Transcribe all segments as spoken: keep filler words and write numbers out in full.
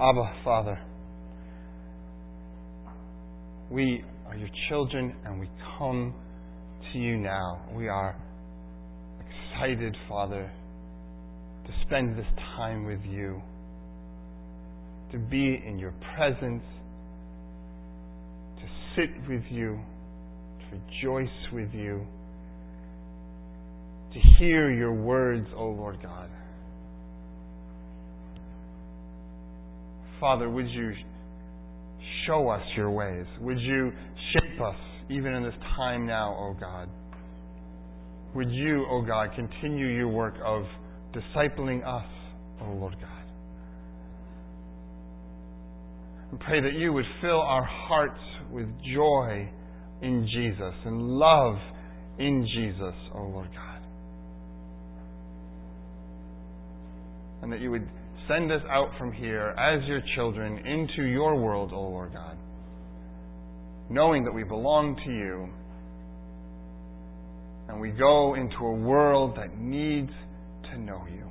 Abba, Father, we are your children and we come to you now. We are excited, Father, to spend this time with you, to be in your presence, to sit with you, to rejoice with you, to hear your words, O Lord God. Father, would you show us your ways? Would you shape us even in this time now, O God? Would you, O God, continue your work of discipling us, O Lord God? And pray that you would fill our hearts with joy in Jesus and love in Jesus, O Lord God. And that you would send us out from here as your children into your world, O Lord God, knowing that we belong to you and we go into a world that needs to know you.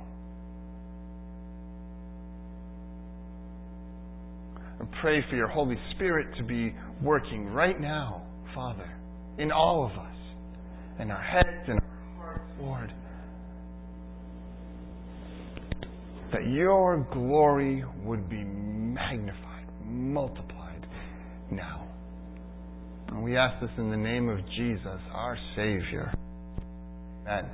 And pray for your Holy Spirit to be working right now, Father, in all of us, in our heads and our hearts, Lord, that your glory would be magnified, multiplied now. And we ask this in the name of Jesus, our Savior. Amen.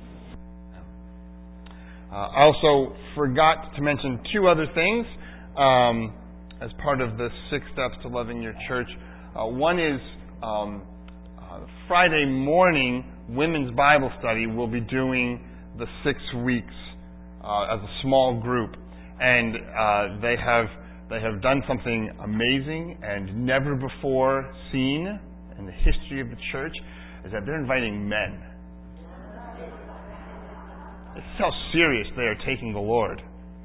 Uh, I also forgot to mention two other things um, as part of the six steps to loving your church. Uh, one is um, uh, Friday morning women's Bible study. We'll be doing the six weeks Uh, as a small group, and uh, they have they have done something amazing and never before seen in the history of the church, is that they're inviting men. It's how serious they are taking the Lord.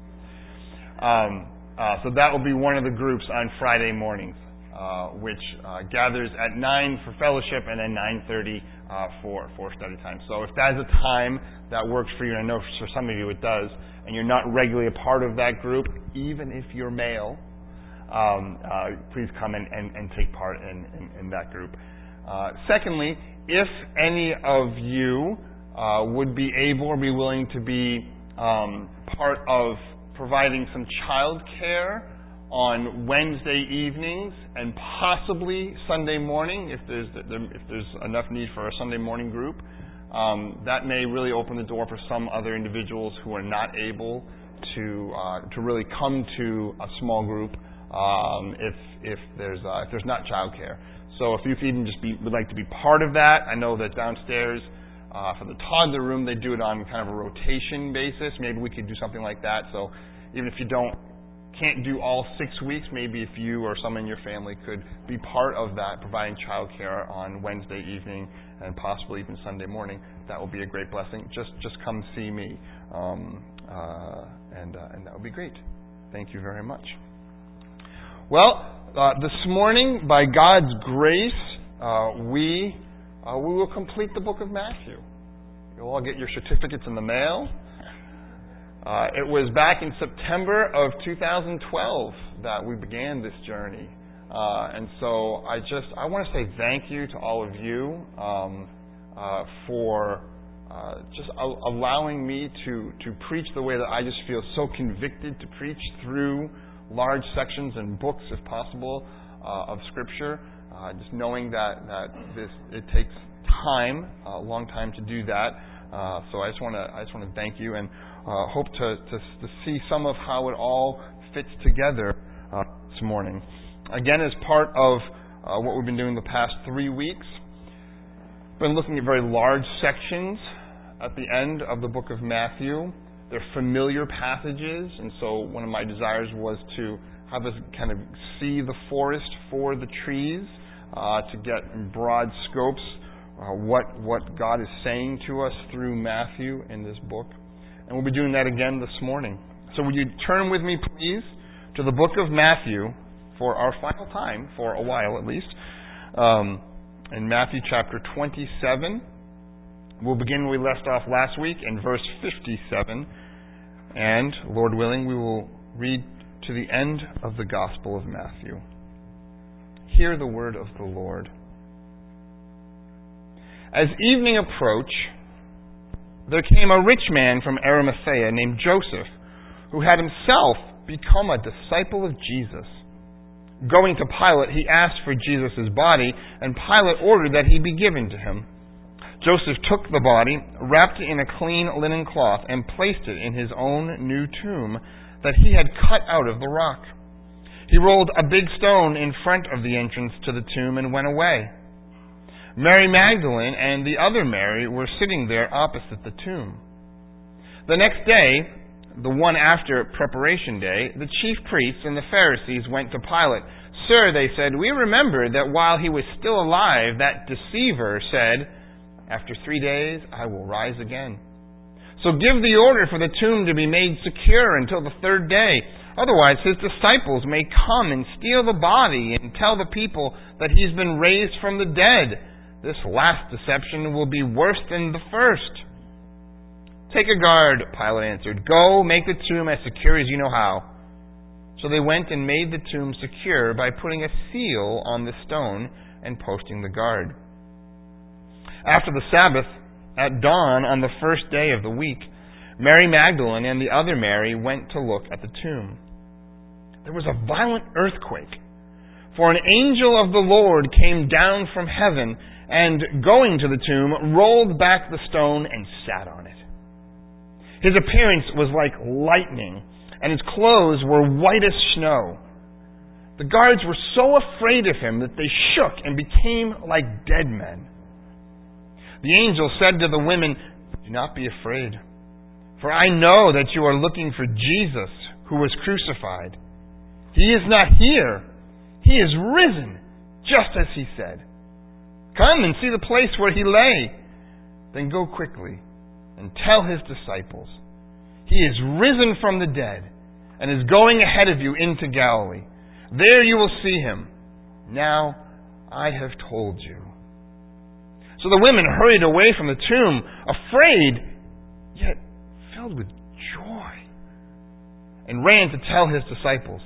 Um, uh, so that will be one of the groups on Friday mornings, uh, which uh, gathers at nine for fellowship and then nine thirty uh, for for study time. So if that is a time that works for you, and I know for some of you it does, and you're not regularly a part of that group, even if you're male, um, uh, please come and, and, and take part in, in, in that group. Uh, secondly, if any of you uh, would be able or be willing to be um, part of providing some child care on Wednesday evenings and possibly Sunday morning, if there's if there's enough need for a Sunday morning group, um, that may really open the door for some other individuals who are not able to uh, to really come to a small group um, if if there's uh, if there's not childcare. So if you even just be, would like to be part of that, I know that downstairs uh, for the toddler room they do it on kind of a rotation basis. Maybe we could do something like that. So even if you don't can't do all six weeks, maybe if you or someone in your family could be part of that, providing childcare on Wednesday evening and possibly even Sunday morning, that will be a great blessing. Just just come see me, um, uh, and uh, and that would be great. Thank you very much. Well, uh, this morning, by God's grace, uh, we uh, we will complete the book of Matthew. You'll all get your certificates in the mail. Uh, it was back in September of two thousand twelve that we began this journey. Uh, and so I just, I want to say thank you to all of you um, uh, for uh, just a- allowing me to, to preach the way that I just feel so convicted to preach through large sections and books, if possible, uh, of Scripture. Uh, just knowing that, that this, it takes time, a long time to do that. Uh, so I just want to, I just want to thank you and Uh, hope to, to to see some of how it all fits together uh, this morning. Again, as part of uh, what we've been doing the past three weeks, been looking at very large sections at the end of the book of Matthew. They're familiar passages, and so one of my desires was to have us kind of see the forest for the trees, uh, to get in broad scopes uh, what what God is saying to us through Matthew in this book. And we'll be doing that again this morning. So would you turn with me, please, to the book of Matthew for our final time, for a while at least, um, in Matthew chapter twenty-seven. We'll begin where we left off last week in verse fifty-seven. And, Lord willing, we will read to the end of the Gospel of Matthew. Hear the word of the Lord. As evening approached, there came a rich man from Arimathea named Joseph, who had himself become a disciple of Jesus. Going to Pilate, he asked for Jesus' body, and Pilate ordered that he be given to him. Joseph took the body, wrapped it in a clean linen cloth, and placed it in his own new tomb that he had cut out of the rock. He rolled a big stone in front of the entrance to the tomb and went away. Mary Magdalene and the other Mary were sitting there opposite the tomb. The next day, the one after Preparation Day, the chief priests and the Pharisees went to Pilate. "Sir," they said, "we remember that while he was still alive, that deceiver said, 'After three days I will rise again.' So give the order for the tomb to be made secure until the third day. Otherwise his disciples may come and steal the body and tell the people that he's been raised from the dead. This last deception will be worse than the first." "Take a guard," Pilate answered. "Go, make the tomb as secure as you know how." So they went and made the tomb secure by putting a seal on the stone and posting the guard. After the Sabbath, at dawn on the first day of the week, Mary Magdalene and the other Mary went to look at the tomb. There was a violent earthquake, for an angel of the Lord came down from heaven and, going to the tomb, rolled back the stone and sat on it. His appearance was like lightning, and his clothes were white as snow. The guards were so afraid of him that they shook and became like dead men. The angel said to the women, "Do not be afraid, for I know that you are looking for Jesus, who was crucified. He is not here. He is risen, just as he said. Come and see the place where he lay. Then go quickly and tell his disciples, he is risen from the dead and is going ahead of you into Galilee. There you will see him. Now I have told you." So the women hurried away from the tomb, afraid, yet filled with joy, and ran to tell his disciples.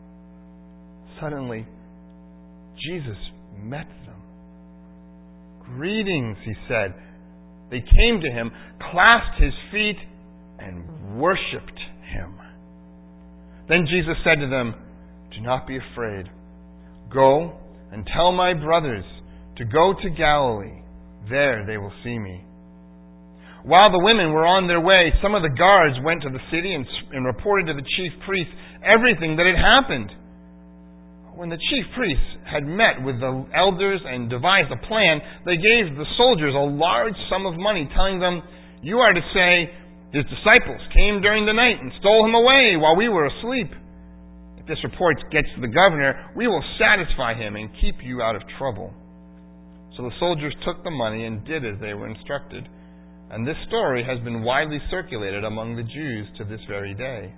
Suddenly, Jesus met them. "Greetings," he said. They came to him, clasped his feet, and worshipped him. Then Jesus said to them, "Do not be afraid. Go and tell my brothers to go to Galilee. There they will see me." While the women were on their way, some of the guards went to the city and, and reported to the chief priests everything that had happened. When the chief priests had met with the elders and devised a plan, they gave the soldiers a large sum of money, telling them, "You are to say, 'His disciples came during the night and stole him away while we were asleep.' If this report gets to the governor, we will satisfy him and keep you out of trouble." So the soldiers took the money and did as they were instructed. And this story has been widely circulated among the Jews to this very day.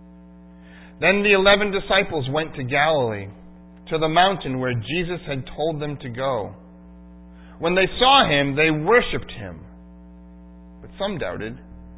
Then the eleven disciples went to Galilee, to the mountain where Jesus had told them to go. When they saw him, they worshipped him, but some doubted.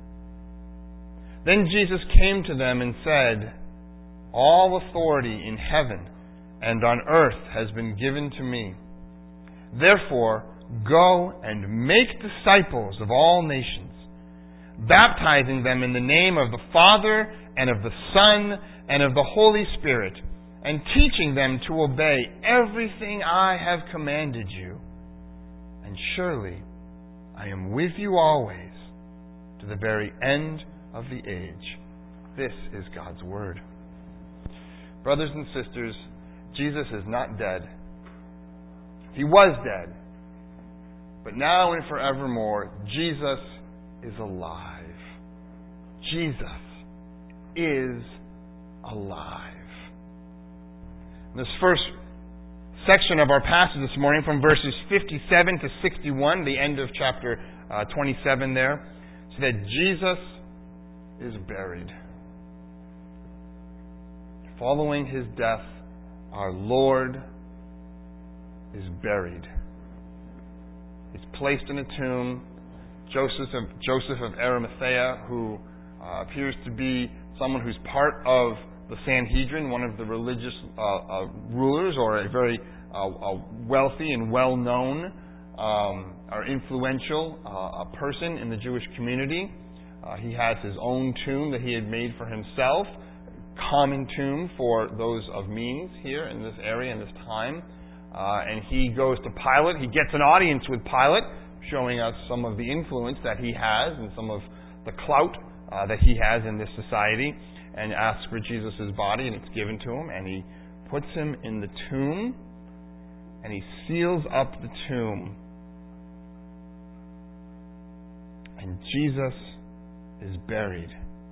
Then Jesus came to them and said, "All authority in heaven and on earth has been given to me. Therefore, go and make disciples of all nations, baptizing them in the name of the Father and of the Son and of the Holy Spirit, and teaching them to obey everything I have commanded you. And surely I am with you always to the very end of the age." This is God's Word. Brothers and sisters, Jesus is not dead. He was dead. But now and forevermore, Jesus is alive. Jesus is alive. In this first section of our passage this morning, from verses fifty-seven to sixty-one, the end of chapter uh, twenty-seven there, so that Jesus is buried. Following his death, our Lord is buried. He's placed in a tomb. Joseph of, Joseph of Arimathea, who uh, appears to be someone who's part of the Sanhedrin, one of the religious uh, uh, rulers, or a very uh, uh, wealthy and well-known um, or influential uh, person in the Jewish community. Uh, he has his own tomb that he had made for himself, common tomb for those of means here in this area, in this time. Uh, and he goes to Pilate. He gets an audience with Pilate, showing us some of the influence that he has and some of the clout uh, that he has in this society, and asks for Jesus' body, and it's given to him, and he puts him in the tomb, and he seals up the tomb. And Jesus is buried.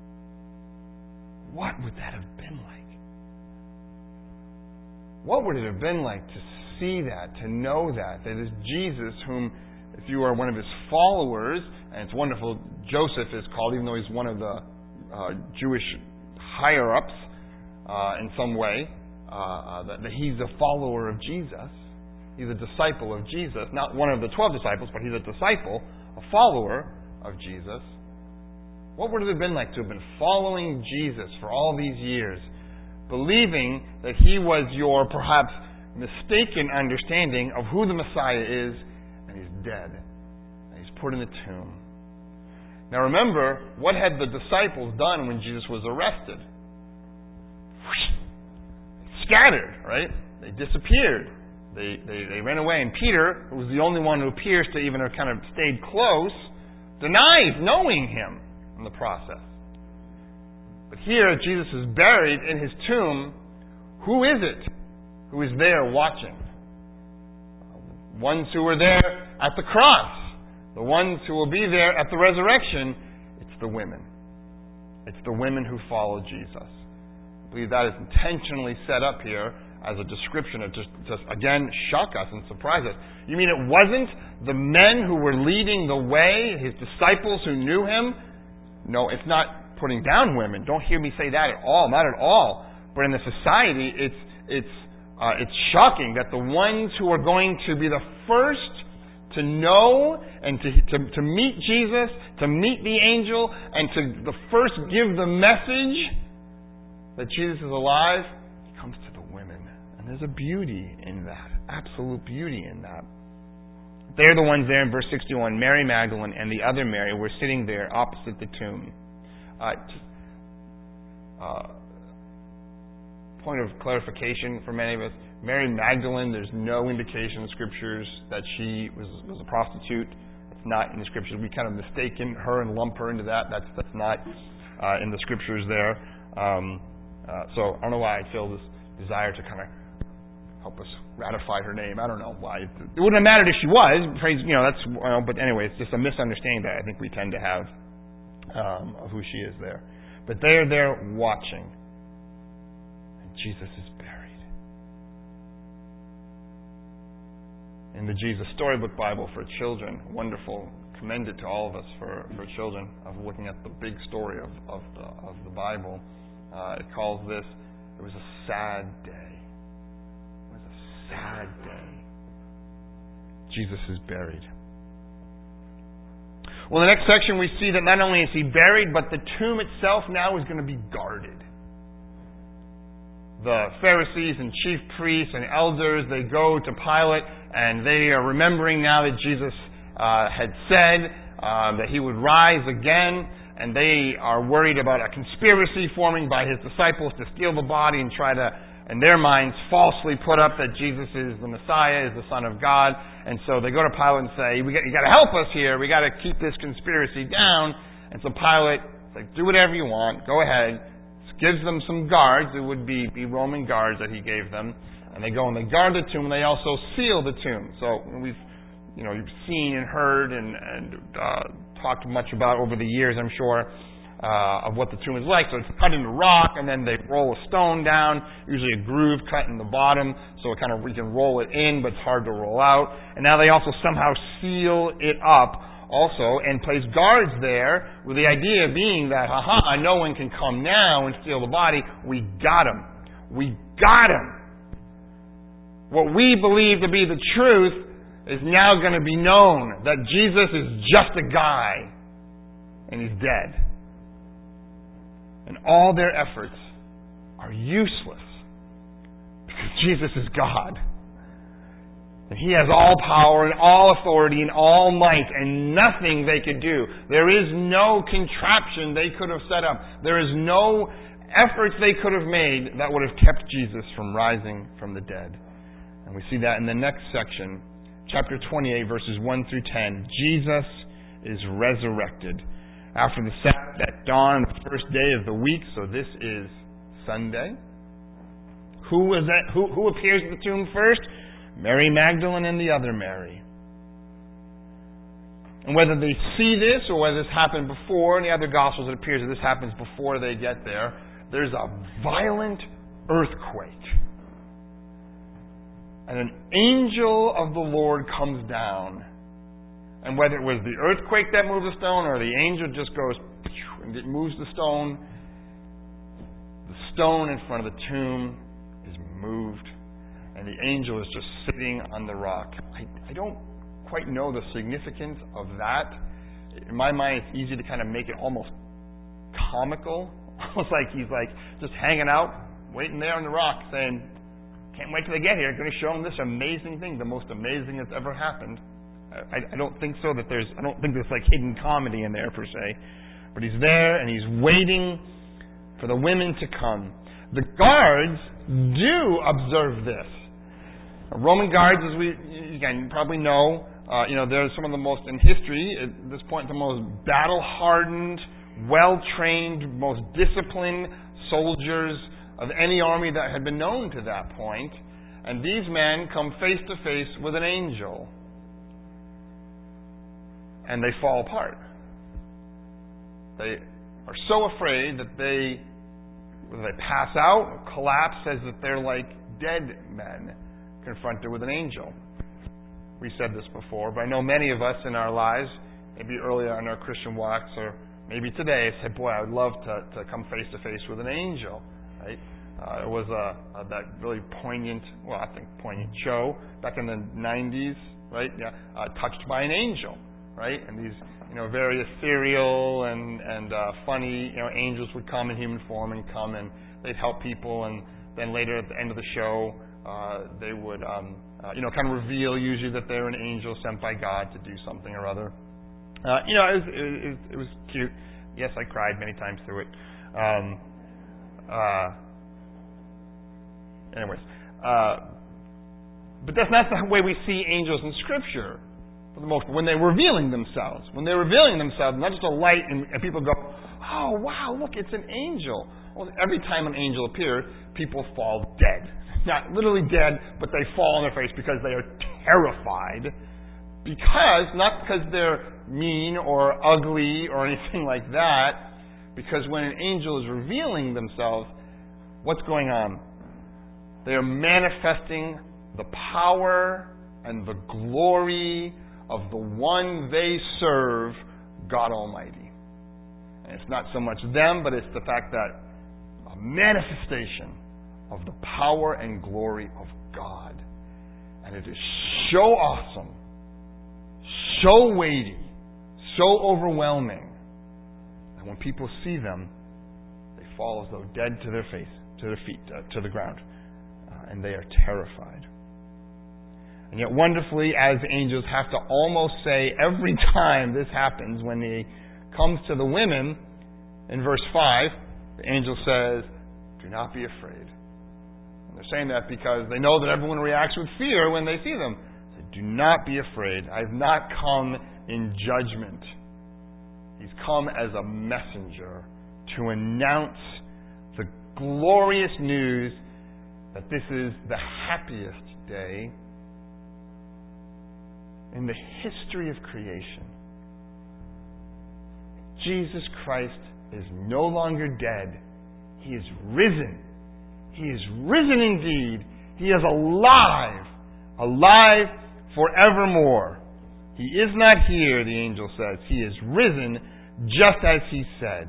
What would that have been like? What would it have been like to see that, to know that, that is Jesus whom, if you are one of his followers, and it's wonderful, Joseph is called, even though he's one of the uh, Jewish higher-ups uh, in some way, uh, uh, that, that he's a follower of Jesus. He's a disciple of Jesus. Not one of the twelve disciples, but he's a disciple, a follower of Jesus. What would it have been like to have been following Jesus for all these years, believing that he was your perhaps mistaken understanding of who the Messiah is, and he's dead, and he's put in the tomb. Now remember, what had the disciples done when Jesus was arrested? They scattered, right? They disappeared. They, they, they ran away. And Peter, who was the only one who appears to even have kind of stayed close, denies knowing him in the process. But here, Jesus is buried in his tomb. Who is it who is there watching? Ones who were there at the cross. The ones who will be there at the resurrection. It's the women. It's the women who follow Jesus. I believe that is intentionally set up here as a description of just, just again, shock us and surprise us. You mean it wasn't the men who were leading the way, his disciples who knew him? No, it's not putting down women. Don't hear me say that at all. Not at all. But in the society, it's it's uh, it's shocking that the ones who are going to be the first to know and to, to to meet Jesus, to meet the angel, and to the first give the message that Jesus is alive, he comes to the women. And there's a beauty in that. Absolute beauty in that. They're the ones there in verse sixty-one. Mary Magdalene and the other Mary were sitting there opposite the tomb. Uh, uh, point of clarification for many of us. Mary Magdalene, there's no indication in the Scriptures that she was, was a prostitute. It's not in the Scriptures. We kind of mistaken her and lump her into that. That's that's not uh, in the Scriptures there. Um, uh, so I don't know why I feel this desire to kind of help us ratify her name. I don't know why. It wouldn't have mattered if she was. Praise, you know, that's. Well, but anyway, it's just a misunderstanding that I think we tend to have um, of who she is there. But they are there watching, and Jesus is buried. In the Jesus Storybook Bible for children, wonderful, commend it to all of us for, for children, of looking at the big story of, of, the, of the Bible. Uh, it calls this, it was a sad day. It was a sad day. Jesus is buried. Well, in the next section we see that not only is he buried, but the tomb itself now is going to be guarded. The Pharisees and chief priests and elders, they go to Pilate, and they are remembering now that Jesus uh, had said uh, that he would rise again, and they are worried about a conspiracy forming by his disciples to steal the body and try to, in their minds, falsely put up that Jesus is the Messiah, is the Son of God. And so they go to Pilate and say, "We got, you got to help us here. We got to keep this conspiracy down." And so Pilate is like, "Do whatever you want. Go ahead." Gives them some guards. It would be, be Roman guards that he gave them. And they go and they guard the tomb, and they also seal the tomb. So we've, you know, you've seen and heard and, and uh, talked much about over the years, I'm sure, uh, of what the tomb is like. So it's cut into rock, and then they roll a stone down, usually a groove cut in the bottom, so it kind of, we can roll it in, but it's hard to roll out. And now they also somehow seal it up also, and place guards there, with the idea being that, haha, no one can come now and steal the body. We got him. We got him. What we believe to be the truth is now going to be known, that Jesus is just a guy, and he's dead. And all their efforts are useless because Jesus is God. And He has all power and all authority and all might, and nothing they could do. There is no contraption they could have set up. There is no efforts they could have made that would have kept Jesus from rising from the dead. And we see that in the next section, chapter twenty-eight, verses one through ten. Jesus is resurrected. After the Sabbath at dawn, the first day of the week, so this is Sunday. Who was that? Who, who appears at the tomb first? Mary Magdalene and the other Mary. And whether they see this or whether this happened before, in the other Gospels it appears that this happens before they get there, there's a violent earthquake. And an angel of the Lord comes down. And whether it was the earthquake that moved the stone or the angel just goes and it moves the stone, the stone in front of the tomb is moved. And the angel is just sitting on the rock. I, I don't quite know the significance of that. In my mind, it's easy to kind of make it almost comical. Almost like he's like just hanging out, waiting there on the rock, saying, can't wait till they get here. I'm going to show them this amazing thing, the most amazing that's ever happened. I, I don't think so that there's, I don't think there's like hidden comedy in there per se. But he's there and he's waiting for the women to come. The guards do observe this. Roman guards, as we again probably know, uh, you know, they're some of the most, in history, at this point, the most battle-hardened, well-trained, most disciplined soldiers of any army that had been known to that point. And these men come face to face with an angel. And they fall apart. They are so afraid that they, whether they pass out or collapse, as if they're like dead men confronted with an angel. We said this before, but I know many of us in our lives, maybe earlier in our Christian walks, or maybe today, say, boy, I would love to, to come face to face with an angel. Right? Uh, it was a, a, that really poignant, well, I think poignant show back in the nineties, right? Yeah, uh, Touched by an Angel, right? And these, you know, very ethereal and and uh, funny, you know, angels would come in human form and come and they'd help people, and then later at the end of the show, Uh, they would, um, uh, you know, kind of reveal usually that they're an angel sent by God to do something or other. Uh, you know, it was, it, was, it was cute. Yes, I cried many times through it. Um, uh, anyways, uh, but that's not the way we see angels in Scripture. For the most part, when they're revealing themselves, when they're revealing themselves, not just a light, and, and people go, "Oh, wow, look, it's an angel." Well, every time an angel appears, people fall dead. Not literally dead, but they fall on their face because they are terrified. Because, not because they're mean or ugly or anything like that, because when an angel is revealing themselves, what's going on? They are manifesting the power and the glory of the one they serve, God Almighty. And it's not so much them, but it's the fact that a manifestation of the power and glory of God. And it is so awesome, so weighty, so overwhelming, that when people see them, they fall as though dead to their face, to their feet, uh, to the ground. Uh, and they are terrified. And yet wonderfully, as angels have to almost say every time this happens, when he comes to the women, in verse five, the angel says, "Do not be afraid." And they're saying that because they know that everyone reacts with fear when they see them. They say, "Do not be afraid. I have not come in judgment." He's come as a messenger to announce the glorious news that this is the happiest day in the history of creation. Jesus Christ is no longer dead. He is risen. He is risen indeed. He is alive. Alive forevermore. He is not here, the angel says. He is risen just as he said.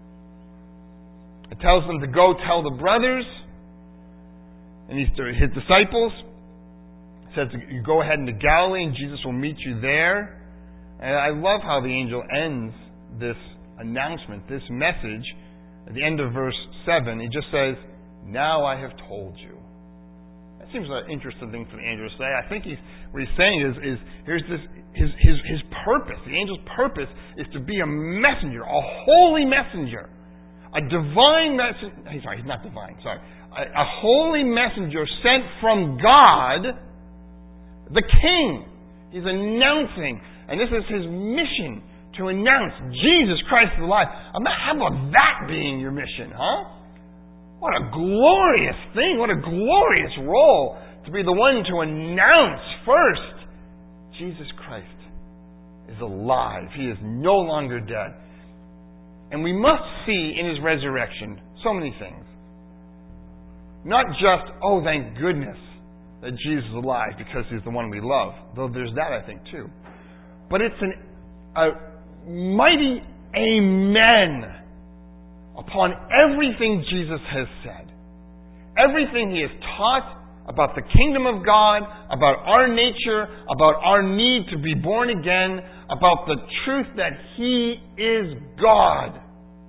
It tells them to go tell the brothers and his disciples. It says to go ahead into Galilee and Jesus will meet you there. And I love how the angel ends this announcement, this message. At the end of verse seven, he just says, Now I have told you. That seems like an interesting thing for the angel to say. I think he's, what he's saying is, is here's this his, his, his purpose. The angel's purpose is to be a messenger, a holy messenger. A divine messenger. Sorry, he's not divine. Sorry. A, a holy messenger sent from God, the King. He's announcing, and this is his mission, to announce Jesus Christ is alive. How about that being your mission, huh? What a glorious thing. What a glorious role to be the one to announce first Jesus Christ is alive. He is no longer dead. And we must see in his resurrection so many things. Not just, oh, thank goodness that Jesus is alive because he's the one we love. Though there's that, I think, too. But it's an, a mighty amen upon everything Jesus has said. Everything he has taught about the kingdom of God, about our nature, about our need to be born again, about the truth that he is God.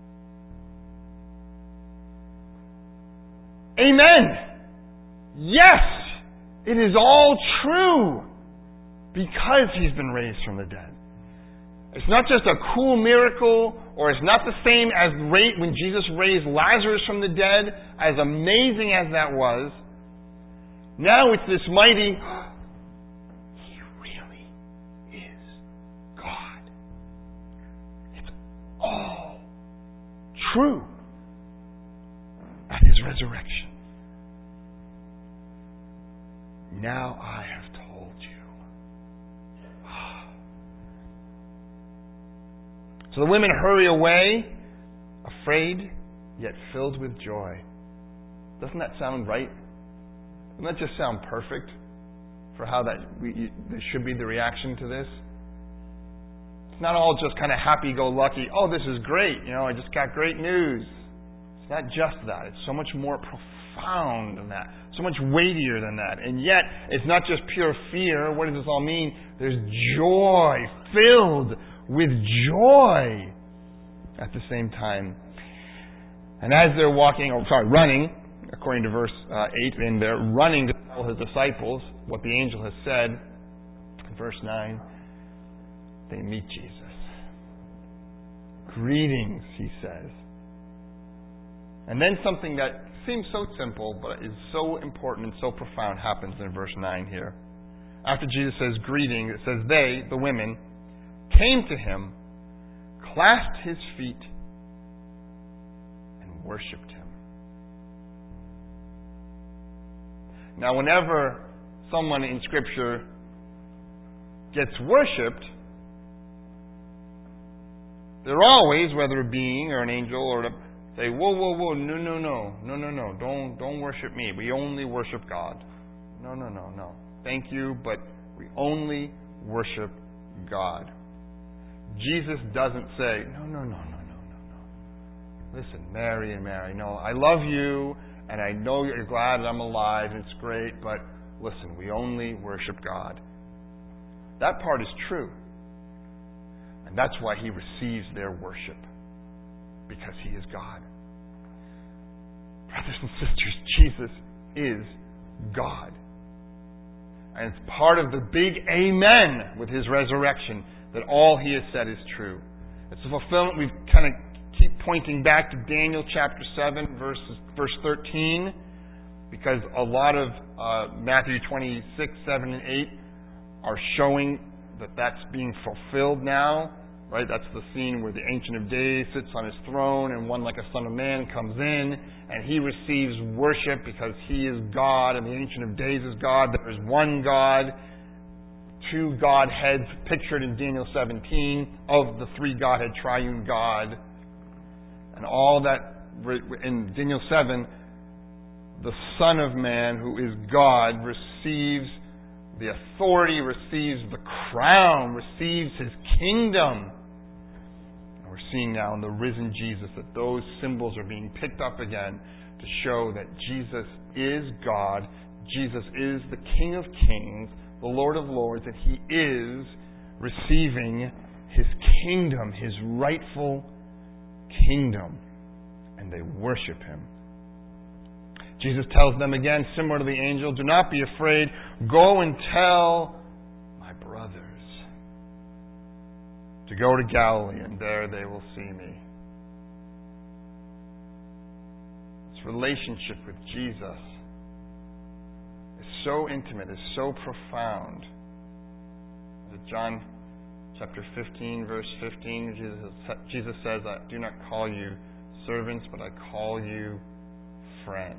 Amen. Yes, it is all true because he's been raised from the dead. It's not just a cool miracle, or it's not the same as when Jesus raised Lazarus from the dead, as amazing as that was. Now it's this mighty, he really is God. It's all true at his resurrection. Now I have told you. So the women hurry away, afraid, yet filled with joy. Doesn't that sound right? Doesn't that just sound perfect for how that we, there should be the reaction to this? It's not all just kind of happy-go-lucky, oh, this is great, you know, I just got great news. It's not just that. It's so much more profound than that. So much weightier than that. And yet, it's not just pure fear. What does this all mean? There's joy, filled with joy at the same time. And as they're walking, or sorry, running, according to verse uh, eight, and they're running to tell his disciples what the angel has said, in verse nine, they meet Jesus. Greetings, he says. And then something that seems so simple, but is so important and so profound happens in verse nine here. After Jesus says greetings, it says they, the women, came to him, clasped his feet, and worshipped him. Now, whenever someone in Scripture gets worshipped, they're always, whether a being or an angel, or a, say, whoa, whoa, whoa, no, no, no, no, no, no, don't, don't worship me. We only worship God. No, no, no, no. Thank you, but we only worship God. Jesus doesn't say, no, no, no, no, no, no, no. Listen, Mary and Mary, no, I love you, and I know you're glad that I'm alive, and it's great, but listen, we only worship God. That part is true. And that's why he receives their worship. Because he is God. Brothers and sisters, Jesus is God. And it's part of the big amen with his resurrection that all he has said is true. It's a fulfillment. We kind of keep pointing back to Daniel chapter seven, verses, verse thirteen, because a lot of uh, Matthew twenty-six, seven, and eight are showing that that's being fulfilled now. Right? That's the scene where the Ancient of Days sits on his throne and one like a son of man comes in and he receives worship because he is God and the Ancient of Days is God. There is one God, two Godheads pictured in Daniel seventeen of the three Godhead triune God. And all that in Daniel seven, the Son of Man who is God receives the authority, receives the crown, receives his kingdom. We're seeing now in the risen Jesus that those symbols are being picked up again to show that Jesus is God, Jesus is the King of Kings, the Lord of Lords, and he is receiving his kingdom, his rightful kingdom. And they worship him. Jesus tells them again, similar to the angel, do not be afraid. Go and tell my brothers to go to Galilee, and there they will see me. This relationship with Jesus is so intimate, is so profound. John chapter fifteen, verse fifteen, Jesus, Jesus says, I do not call you servants, but I call you friends.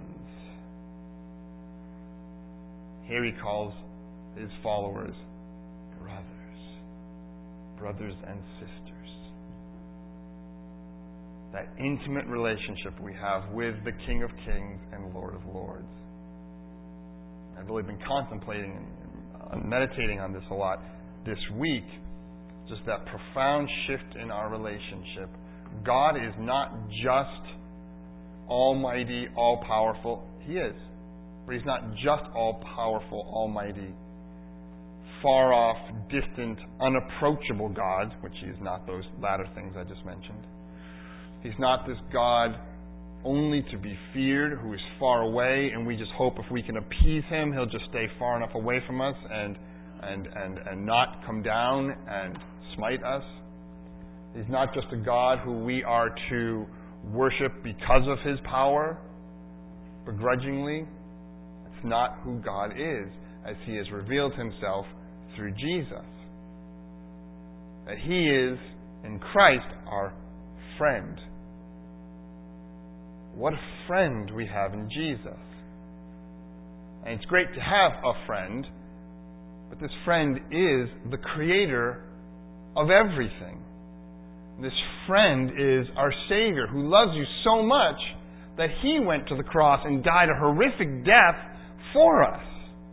Here he calls his followers brothers, brothers and sisters. That intimate relationship we have with the King of Kings and Lord of Lords. I've really been contemplating and meditating on this a lot this week. Just that profound shift in our relationship. God is not just almighty, all-powerful. He is. But He's not just all-powerful, almighty, far-off, distant, unapproachable God, which He is not those latter things I just mentioned. He's not this God only to be feared, who is far away, and we just hope if we can appease Him, He'll just stay far enough away from us and and and, and not come down and smite us. He's not just a God who we are to worship because of His power, begrudgingly. It's not who God is, as He has revealed Himself through Jesus. That He is, in Christ, our friend. What a friend we have in Jesus. And it's great to have a friend, but this friend is the creator of everything. This friend is our Savior, who loves you so much that He went to the cross and died a horrific death for us.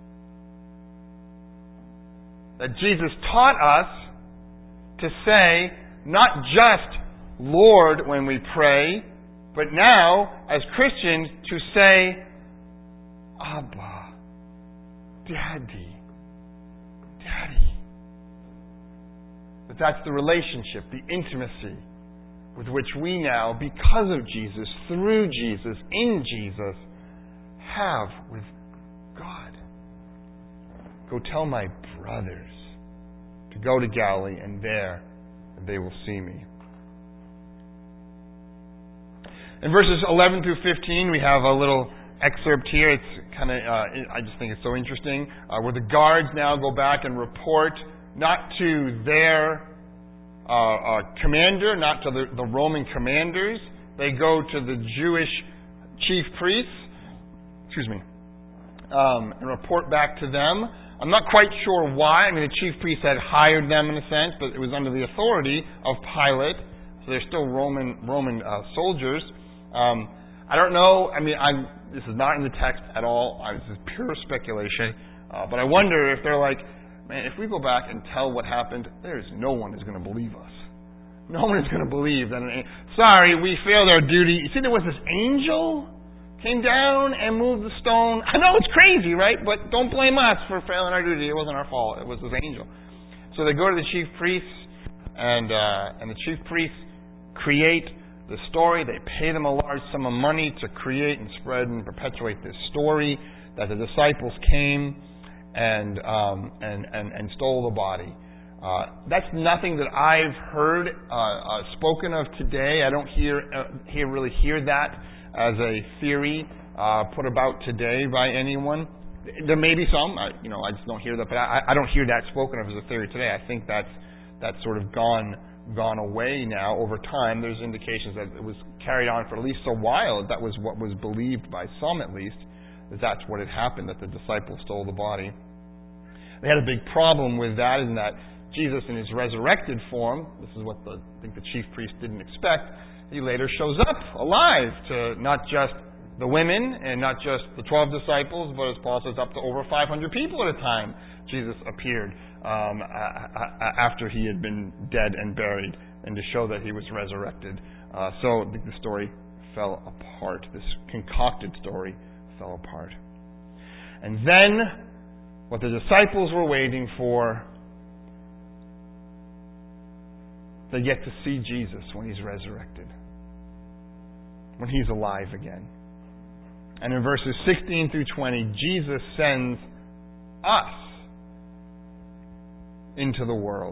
That Jesus taught us to say, not just Lord when we pray, but now, as Christians, to say, Abba, Daddy, Daddy. That that's the relationship, the intimacy with which we now, because of Jesus, through Jesus, in Jesus, have with God. Go tell my brothers to go to Galilee, and there they will see me. In verses eleven through fifteen, we have a little excerpt here. It's kind of, uh, I just think it's so interesting, uh, where the guards now go back and report not to their uh, uh, commander, not to the, the Roman commanders. They go to the Jewish chief priests, excuse me, um, and report back to them. I'm not quite sure why. I mean, the chief priests had hired them in a sense, but it was under the authority of Pilate, so they're still Roman Roman uh, soldiers. Um, I don't know. I mean, I'm, this is not in the text at all. I, this is pure speculation. Uh, but I wonder if they're like, man, if we go back and tell what happened, there's no one who's going to believe us. No one is going to believe that. An, sorry, we failed our duty. You see, there was this angel came down and moved the stone. I know it's crazy, right? But don't blame us for failing our duty. It wasn't our fault. It was this angel. So they go to the chief priests, and uh, and the chief priests create the story. They pay them a large sum of money to create and spread and perpetuate this story that the disciples came and um, and, and and stole the body. Uh, that's nothing that I've heard uh, uh, spoken of today. I don't hear uh, hear really hear that as a theory uh, put about today by anyone. There may be some, I, you know, I just don't hear that, but I, I don't hear that spoken of as a theory today. I think that's that's sort of gone. gone away now over time. There's indications that it was carried on for at least a while. That was what was believed by some, at least, that that's what had happened, that the disciples stole the body. They had a big problem with that, in that Jesus in His resurrected form, this is what the, I think the chief priest didn't expect, He later shows up alive to not just the women and not just the twelve disciples, but as Paul says, up to over five hundred people at a time Jesus appeared um, after He had been dead and buried, and to show that He was resurrected. Uh, so the story fell apart. This concocted story fell apart. And then, what the disciples were waiting for, they get to see Jesus when He's resurrected, when He's alive again. And in verses sixteen through twenty, Jesus sends us into the world.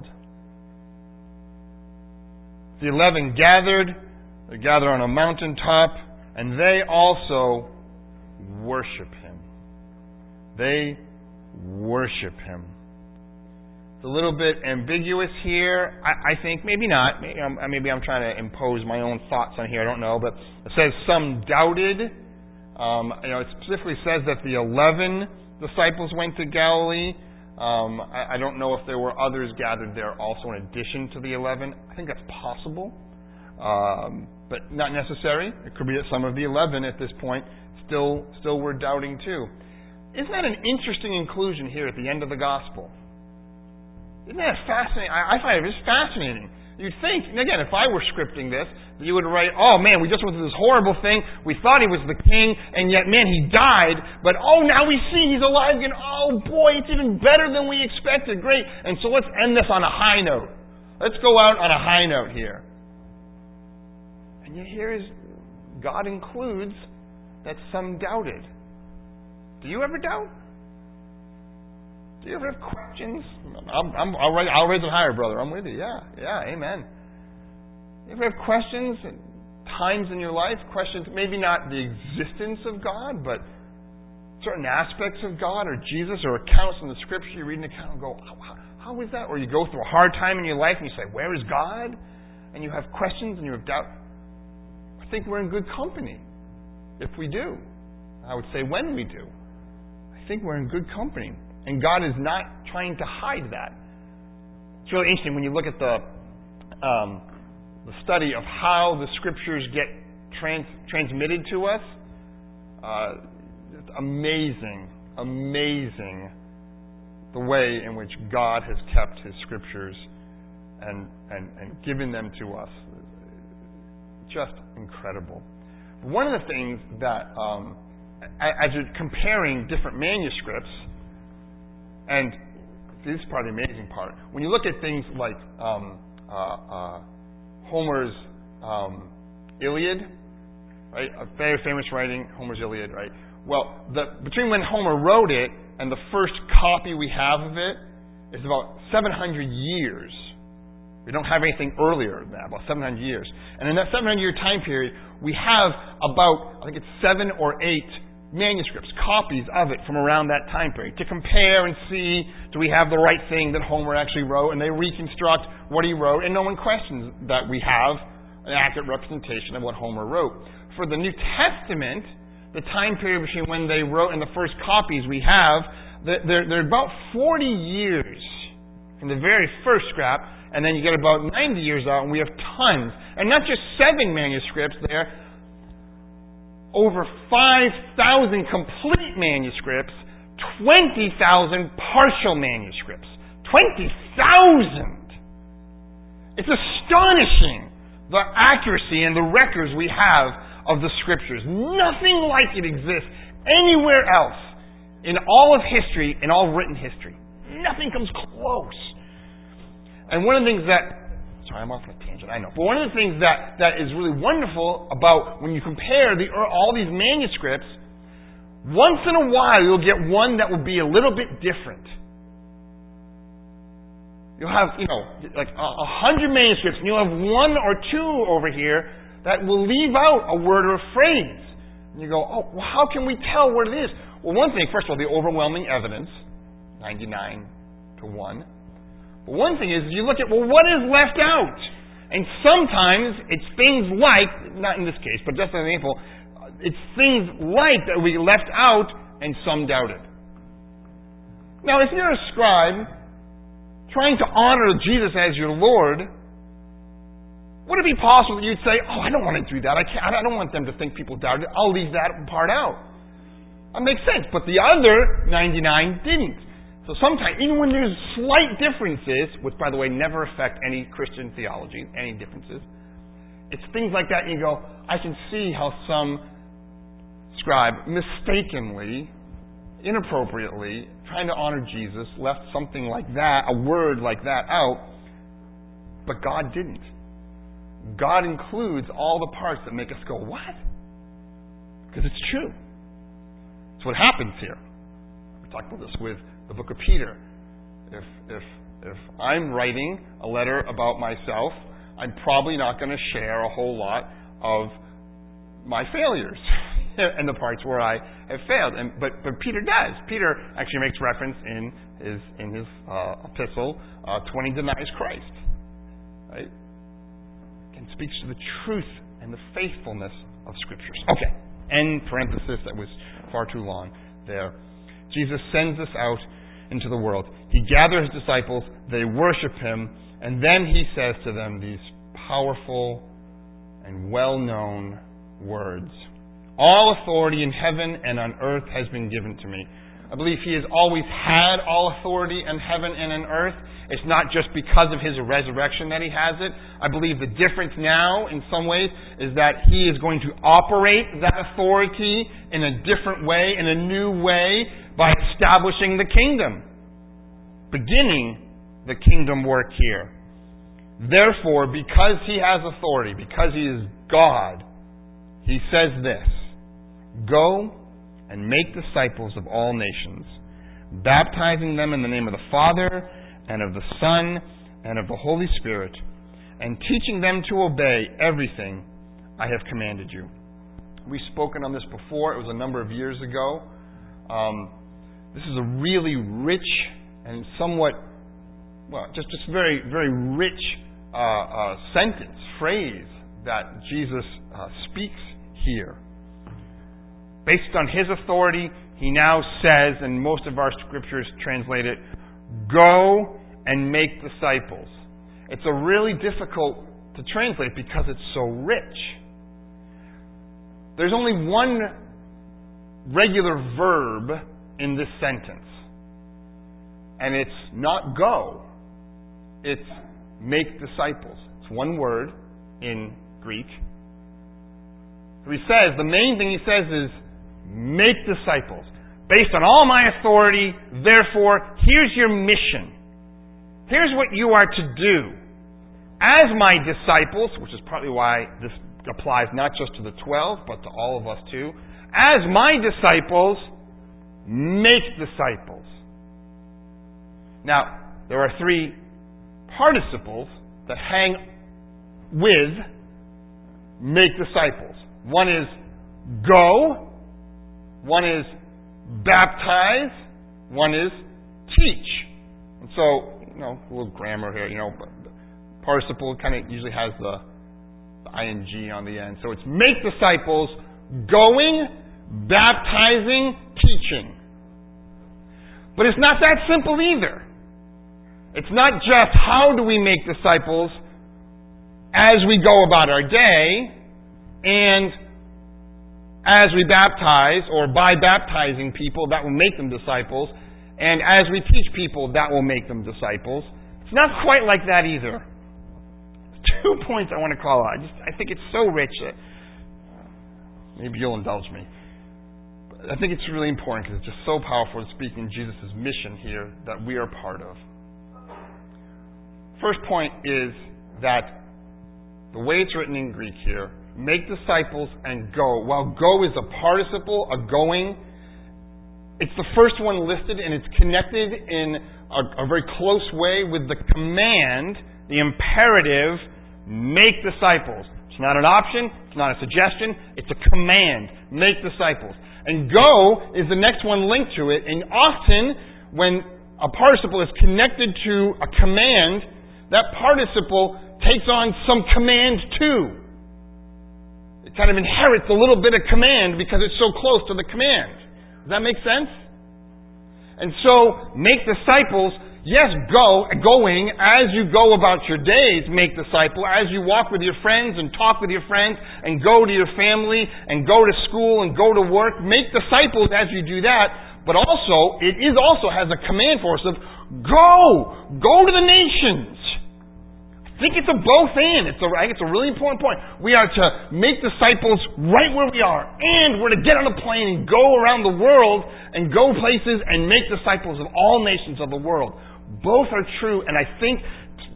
The eleven gathered, they gathered on a mountaintop, and they also worship Him. They worship Him. It's a little bit ambiguous here. I, I think, maybe not. Maybe I'm, maybe I'm trying to impose my own thoughts on here. I don't know. But it says some doubted. Um, you know, it specifically says that the eleven disciples went to Galilee. Um, I, I don't know if there were others gathered there also in addition to the eleven. I think that's possible, um, but not necessary. It could be that some of the eleven at this point still still were doubting too. Isn't that an interesting inclusion here at the end of the gospel? Isn't that fascinating? I, I find it just fascinating. You'd think, and again, if I were scripting this, you would write, oh man, we just went through this horrible thing. We thought he was the king, and yet, man, he died. But oh, now we see he's alive again. Oh boy, it's even better than we expected. Great. And so let's end this on a high note. Let's go out on a high note here. And yet here is, God includes that some doubted. Do you ever doubt? Do you ever have questions? I'm, I'm, I'll, raise, I'll raise it higher, brother. I'm with you. Yeah, yeah, amen. You ever have questions at times in your life? Questions, maybe not the existence of God, but certain aspects of God or Jesus or accounts in the Scripture. You read an account and go, how, how is that? Or you go through a hard time in your life and you say, where is God? And you have questions and you have doubt. I think we're in good company if we do. I would say when we do. I think we're in good company. And God is not trying to hide that. It's really interesting when you look at the um, the study of how the Scriptures get trans- transmitted to us. Uh, it's amazing, amazing the way in which God has kept His Scriptures and, and, and given them to us. Just incredible. One of the things that, um, as you're comparing different manuscripts, and this is probably the amazing part. When you look at things like um, uh, uh, Homer's um, Iliad, right? A very famous writing, Homer's Iliad, right? Well, the, between when Homer wrote it and the first copy we have of it is about seven hundred years. We don't have anything earlier than that, about seven hundred years. And in that seven hundred year time period, we have about, I think it's seven or eight manuscripts, copies of it from around that time period to compare and see, do we have the right thing that Homer actually wrote? And they reconstruct what he wrote, and no one questions that we have an accurate representation of what Homer wrote. For the New Testament, the time period between when they wrote and the first copies we have, they're, they're about forty years from the very first scrap, and then you get about ninety years out, and we have tons. And not just seven manuscripts there, over five thousand complete manuscripts, twenty thousand partial manuscripts. twenty thousand! It's astonishing the accuracy and the records we have of the Scriptures. Nothing like it exists anywhere else in all of history, in all written history. Nothing comes close. And one of the things that Sorry, I'm off on a tangent, I know. But one of the things that, that is really wonderful about when you compare the, all these manuscripts, once in a while you'll get one that will be a little bit different. You'll have, you know, like a, a hundred manuscripts, and you'll have one or two over here that will leave out a word or a phrase. And you go, oh, well, how can we tell what it is? Well, one thing, first of all, the overwhelming evidence, ninety-nine to one. But one thing is, you look at, well, what is left out? And sometimes it's things like, not in this case, but just as an example, it's things like that we left out and some doubted. Now, if you're a scribe trying to honor Jesus as your Lord, would it be possible that you'd say, oh, I don't want to do that. I can't, I don't want them to think people doubted. I'll leave that part out. That makes sense. But the other ninety-nine didn't. So sometimes, even when there's slight differences, which, by the way, never affect any Christian theology, any differences, it's things like that, and you go, I can see how some scribe mistakenly, inappropriately, trying to honor Jesus, left something like that, a word like that out, but God didn't. God includes all the parts that make us go, what? Because it's true. what happens here. We talked about this with the book of Peter. If, if, if I'm writing a letter about myself, I'm probably not going to share a whole lot of my failures and the parts where I have failed. And, but, but Peter does. Peter actually makes reference in his, in his uh, epistle uh, to when he denies Christ. Right? And speaks to the truth and the faithfulness of Scriptures. Okay. End parenthesis. That was far too long there. Jesus sends us out into the world. He gathers his disciples. They worship him. And then he says to them these powerful and well-known words. All authority in heaven and on earth has been given to me. I believe he has always had all authority in heaven and on earth. It's not just because of his resurrection that he has it. I believe the difference now, in some ways, is that he is going to operate that authority in a different way, in a new way, by establishing the kingdom. Beginning the kingdom work here. Therefore, because he has authority, because he is God, he says this, go and make disciples of all nations, baptizing them in the name of the Father and of the Son and of the Holy Spirit, and teaching them to obey everything I have commanded you. We've spoken on this before. It was a number of years ago. Um, this is a really rich and somewhat, well, just, just very, very rich uh, uh, sentence, phrase that Jesus uh, speaks here. Based on his authority, he now says, and most of our scriptures translate it, go and make disciples. It's a really difficult to translate because it's so rich. There's only one regular verb in this sentence. And it's not go. It's make disciples. It's one word in Greek. So he says, the main thing he says is, make disciples. Based on all my authority, therefore, here's your mission. Here's what you are to do. As my disciples, which is partly why this applies not just to the twelve, but to all of us too. As my disciples, make disciples. Now, there are three participles that hang with make disciples. One is go, one is baptize, one is teach. And so, you know, a little grammar here, you know, participle kind of usually has the, the ing on the end. So it's make disciples, going, baptizing, teaching. But it's not that simple either. It's not just how do we make disciples as we go about our day and as we baptize or by baptizing people that will make them disciples and as we teach people that will make them disciples. It's not quite like that either. Two points I want to call out. I, just, I think it's so rich that maybe you'll indulge me. But I think it's really important because it's just so powerful to speak in Jesus' mission here that we are part of. First point is that the way it's written in Greek here, make disciples and go. While go is a participle, a going, it's the first one listed and it's connected in a, a very close way with the command, the imperative, make disciples. It's not an option, it's not a suggestion, it's a command. Make disciples. And go is the next one linked to it, and often when a participle is connected to a command, that participle takes on some command too. It kind of inherits a little bit of command because it's so close to the command. Does that make sense? And so, make disciples, yes, go, going, as you go about your days, make disciples, as you walk with your friends and talk with your friends and go to your family and go to school and go to work, make disciples as you do that, but also, it is also has a command for us of go! Go to the nations! I think it's a both and. It's a, I think it's a really important point. We are to make disciples right where we are, and we're to get on a plane and go around the world and go places and make disciples of all nations of the world. Both are true, and I think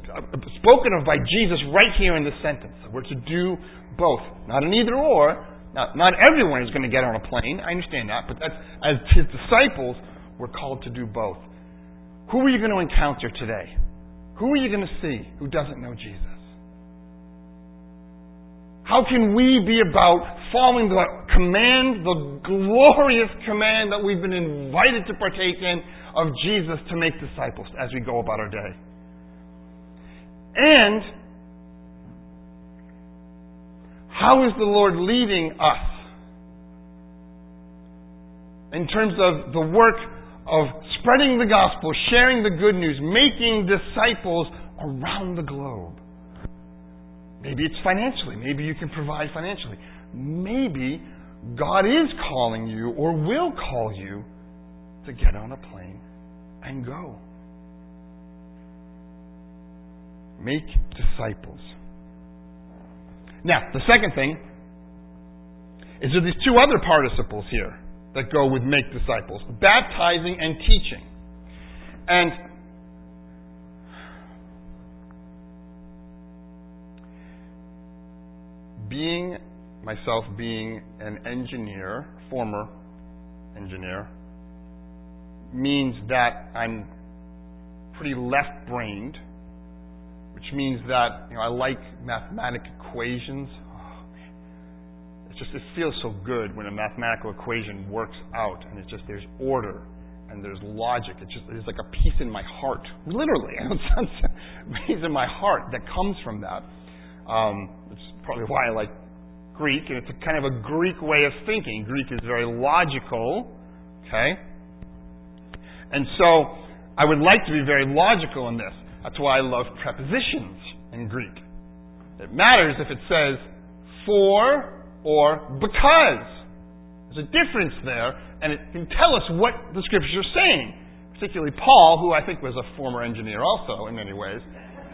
spoken of by Jesus right here in this sentence. We're to do both. Not an either or, Now, not everyone is going to get on a plane. I understand that. But that's, as his disciples, we're called to do both. Who are you going to encounter today? Who are you going to see who doesn't know Jesus? How can we be about following the command, the glorious command that we've been invited to partake in of Jesus to make disciples as we go about our day? And how is the Lord leading us in terms of the work of spreading the gospel, sharing the good news, making disciples around the globe? Maybe it's financially. Maybe you can provide financially. Maybe God is calling you or will call you to get on a plane and go. Make disciples. Now, the second thing is there these two other participles here that go with make disciples: baptizing and teaching. And being, myself being an engineer, former engineer, means that I'm pretty left-brained, which means that, you know, I like mathematical equations. Oh, man. It's just, it feels so good when a mathematical equation works out, and it's just, there's order and there's logic. It's just, there's like a peace in my heart, literally. It sounds peace in my heart that comes from that. Um, it's probably why I like Greek, and it's a kind of a Greek way of thinking. Greek is very logical, okay? And so I would like to be very logical in this. That's why I love prepositions in Greek. It matters if it says for or because. There's a difference there, and it can tell us what the Scriptures are saying. Particularly Paul, who I think was a former engineer also in many ways.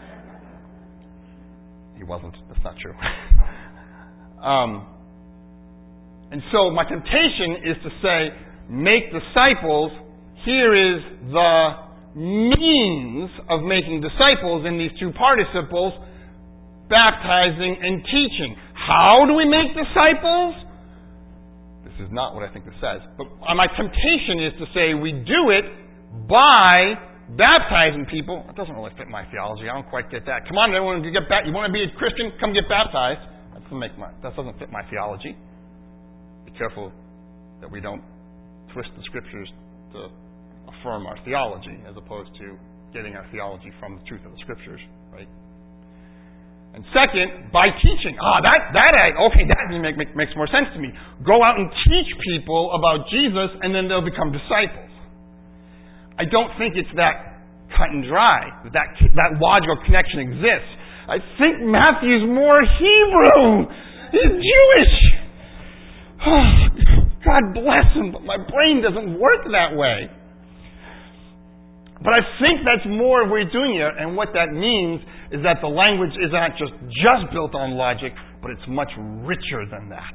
He wasn't. That's not true. um, and so my temptation is to say, make disciples. Here is the means of making disciples in these two participles: baptizing and teaching. How do we make disciples? This is not what I think this says. But my temptation is to say we do it by baptizing people. It doesn't really fit my theology. I don't quite get that. Come on, everyone, you get ba- you want to be a Christian? Come get baptized. That doesn't make my, that doesn't fit my theology. Be careful that we don't twist the Scriptures to affirm our theology, as opposed to getting our theology from the truth of the Scriptures, right? And second, by teaching. Ah, that that okay, that make, make, makes more sense to me. Go out and teach people about Jesus, and then they'll become disciples. I don't think it's that cut and dry, that that, that logical connection exists. I think Matthew's more Hebrew. He's Jewish. Oh, God bless him, but my brain doesn't work that way. But I think that's more of what we're doing here, and what that means is that the language is not just, just built on logic, but it's much richer than that.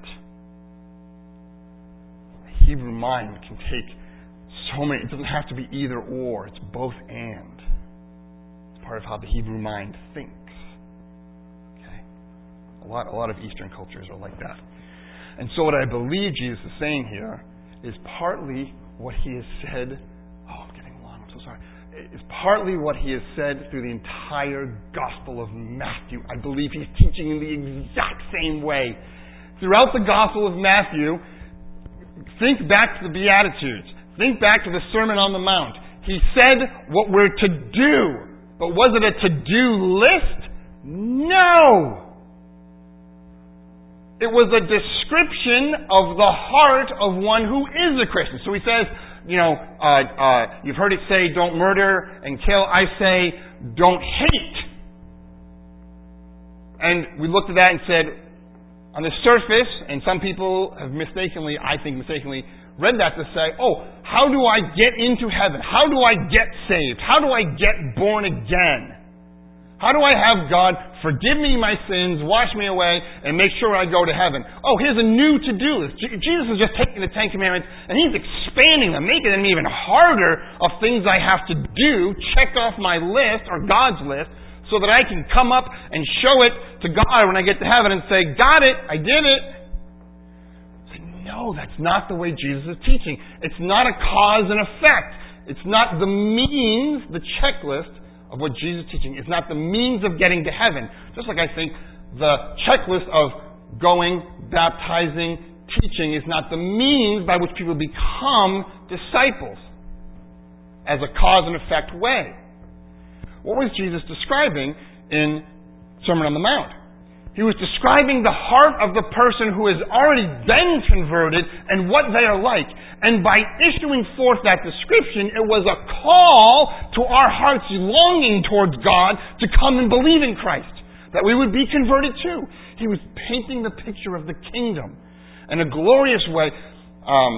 The Hebrew mind can take so many, it doesn't have to be either or, it's both and. It's part of how the Hebrew mind thinks. Okay? A lot, a lot of Eastern cultures are like that. And so what I believe Jesus is saying here is partly what he has said. Oh, I'm getting long, I'm so sorry. It's partly what he has said through the entire Gospel of Matthew. I believe he's teaching in the exact same way. Throughout the Gospel of Matthew, think back to the Beatitudes. Think back to the Sermon on the Mount. He said what we're to do. But was it a to-do list? No! It was a description of the heart of one who is a Christian. So he says, you know, uh, uh, you've heard it say, don't murder and kill. I say, don't hate. And we looked at that and said, on the surface, and some people have mistakenly, I think mistakenly, read that to say, oh, how do I get into heaven? How do I get saved? How do I get born again? How do I have God forgive me my sins, wash me away, and make sure I go to heaven? Oh, here's a new to-do list. Jesus is just taking the Ten Commandments and he's expanding them, making them even harder of things I have to do, check off my list or God's list, so that I can come up and show it to God when I get to heaven and say, got it, I did it. no, that's not the way Jesus is teaching. It's not a cause and effect. It's not the means, the checklist of what Jesus is teaching. It's not the means of getting to heaven. Just like I think the checklist of going, baptizing, teaching is not the means by which people become disciples as a cause and effect way. What was Jesus describing in Sermon on the Mount? He was describing the heart of the person who has already been converted and what they are like. And by issuing forth that description, it was a call to our hearts longing towards God to come and believe in Christ, that we would be converted too. He was painting the picture of the kingdom in a glorious way. Um,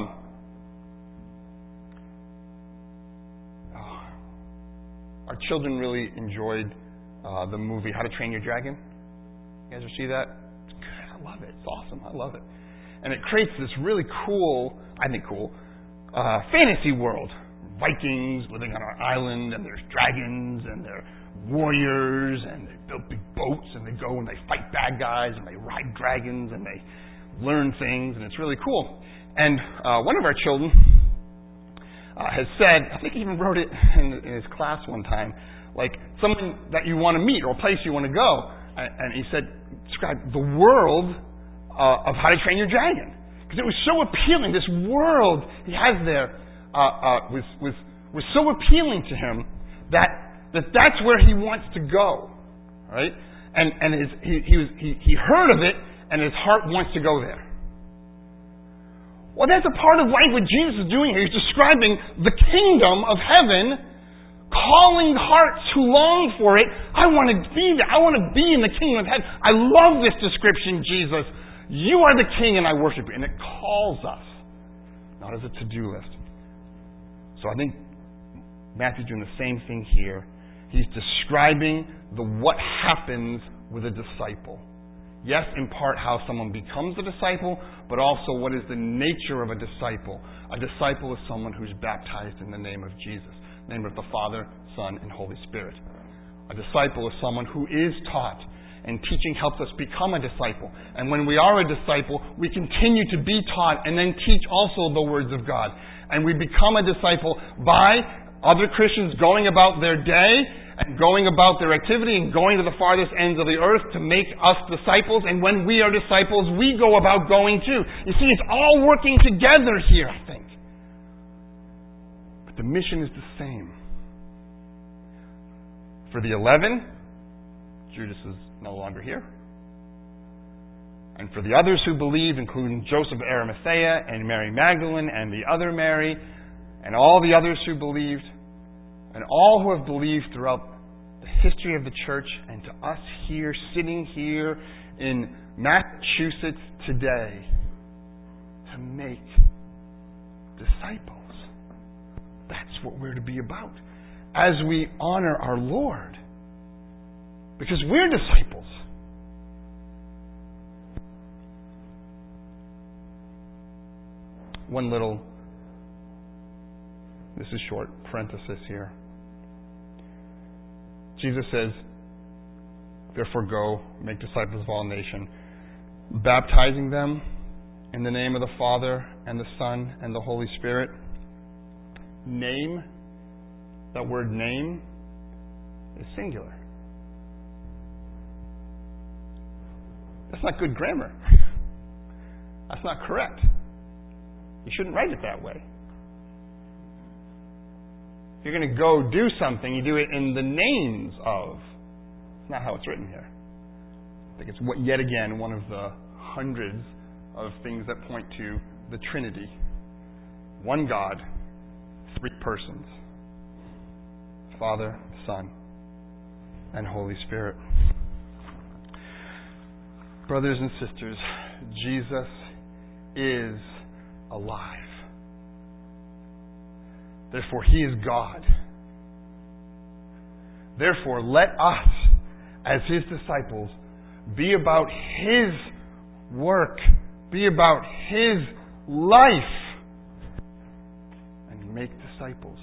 oh, our children really enjoyed uh, the movie How to Train Your Dragon. You guys ever see that? It's good. I love it. It's awesome. I love it. And it creates this really cool, I think cool, uh, fantasy world. Vikings living on our island, and there's dragons, and they're warriors, and they build big boats, and they go and they fight bad guys, and they ride dragons, and they learn things, and it's really cool. And uh, one of our children uh, has said, I think he even wrote it in, in his class one time, like someone that you want to meet or a place you want to go. And he said, describe the world uh, of How to Train Your Dragon. Because it was so appealing. This world he has there uh, uh, was, was, was so appealing to him that, that that's where he wants to go. Right? And, and his, he, he, was, he, he heard of it, and his heart wants to go there. Well, that's a part of like what Jesus is doing here. He's describing the kingdom of heaven, calling hearts who long for it. I want to be there. I want to be in the kingdom of heaven. I love this description, Jesus. You are the king and I worship you. And it calls us, not as a to-do list. So I think Matthew's doing the same thing here. He's describing the what happens with a disciple. Yes, in part how someone becomes a disciple, but also what is the nature of a disciple. A disciple is someone who's baptized in the name of Jesus. Name of the Father, Son, and Holy Spirit. A disciple is someone who is taught, and teaching helps us become a disciple. And when we are a disciple, we continue to be taught and then teach also the words of God. And we become a disciple by other Christians going about their day and going about their activity and going to the farthest ends of the earth to make us disciples. And when we are disciples, we go about going too. You see, it's all working together here, I think. The mission is the same. For the eleven, Judas is no longer here. And for the others who believed, including Joseph of Arimathea and Mary Magdalene and the other Mary, and all the others who believed, and all who have believed throughout the history of the church, and to us here, sitting here in Massachusetts today, to make disciples. That's what we're to be about as we honor our Lord. Because we're disciples. One little, this is short, parenthesis here. Jesus says, therefore go, make disciples of all nations, baptizing them in the name of the Father and the Son and the Holy Spirit. Name, that word name, is singular. That's not good grammar. That's not correct. You shouldn't write it that way. If you're going to go do something, you do it in the names of. It's not how it's written here. I think it's yet again one of the hundreds of things that point to the Trinity. One God, three persons. Father, Son, and Holy Spirit. Brothers and sisters, Jesus is alive. Therefore, He is God. Therefore, let us, as His disciples, be about His work, be about His life, and make disciples.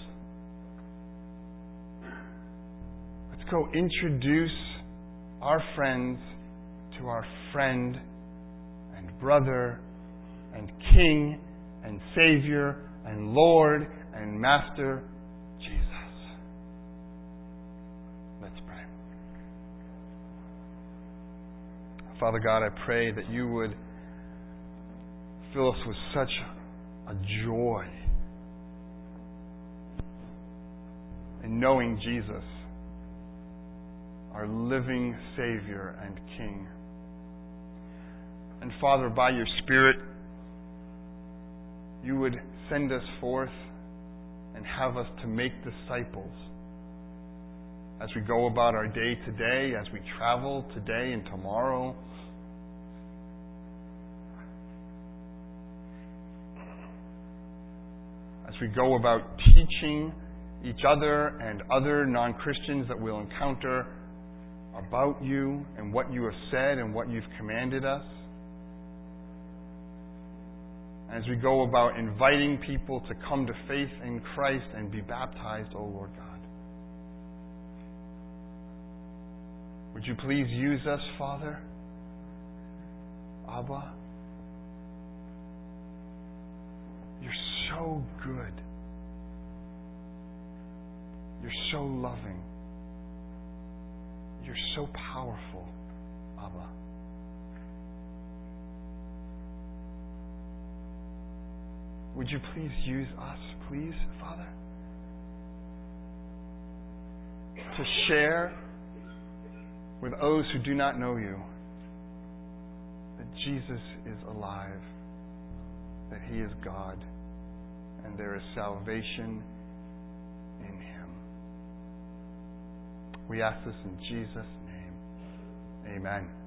Let's go introduce our friends to our friend and brother and King and Savior and Lord and Master, Jesus. Let's pray. Father God, I pray that you would fill us with such a joy in knowing Jesus, our living Savior and King. And Father, by your Spirit, you would send us forth and have us to make disciples as we go about our day today, as we travel today and tomorrow. As we go about teaching each other and other non-Christians that we'll encounter about you and what you have said and what you've commanded us. As we go about inviting people to come to faith in Christ and be baptized, O Lord God. Would you please use us, Father? Abba? You're so good. You're so loving. You're so powerful, Abba. Would you please use us, please, Father, to share with those who do not know you that Jesus is alive, that He is God, and there is salvation in Him. We ask this in Jesus' name. Amen.